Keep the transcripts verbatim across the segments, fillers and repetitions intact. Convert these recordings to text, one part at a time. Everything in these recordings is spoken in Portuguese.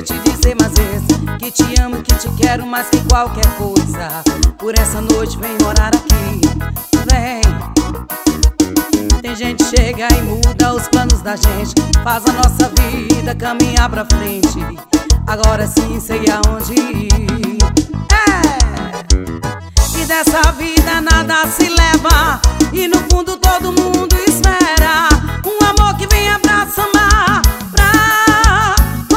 devia te dizer mais vezes que te amo, que te quero mais que qualquer coisa. Por essa noite vem morar aqui, vem. Tem gente que chega e muda os planos da gente, faz a nossa vida caminhar pra frente. Agora sim sei aonde ir. É. E dessa vida nada se leva, e no fundo todo mundo espera um amor que venha pra somar, pra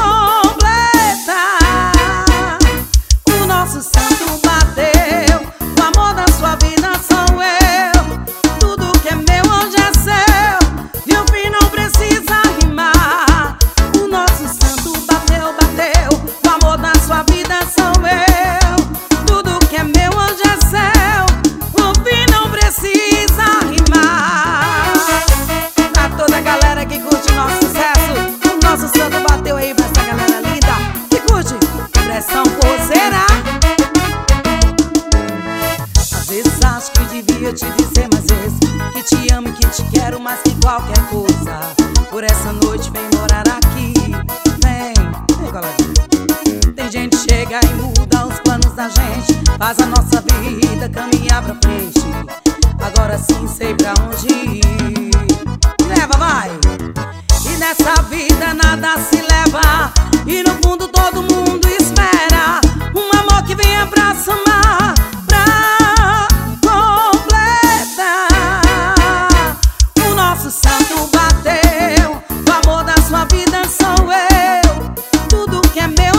completar. O nosso santo bateu, o amor da sua vida sou eu. Tudo que é meu hoje é seu, e o fim não precisa rimar. O nosso santo bateu, bateu, o amor da sua vida sou eu. Tudo que é meu hoje é seu, o fim não precisa rimar. Pra toda a galera que curte o nosso sucesso, o nosso santo bateu aí pra essa galera linda que curte Pressão Forceira. Às vezes acho que devia te dizer mais vezes que te amo e que te quero mais que qualquer coisa. Por essa noite vem morar aqui, vem, vem coladinho. Tem gente que chega e muda os planos da gente, faz a nossa vida caminhar pra frente. Agora sim sei pra onde ir. Leva, vai! E nessa vida nada se leva, e no fundo todo mundo espera um amor que venha pra somar, pra completar. O nosso santo bateu, o amor da sua vida sou eu. Tudo que é meu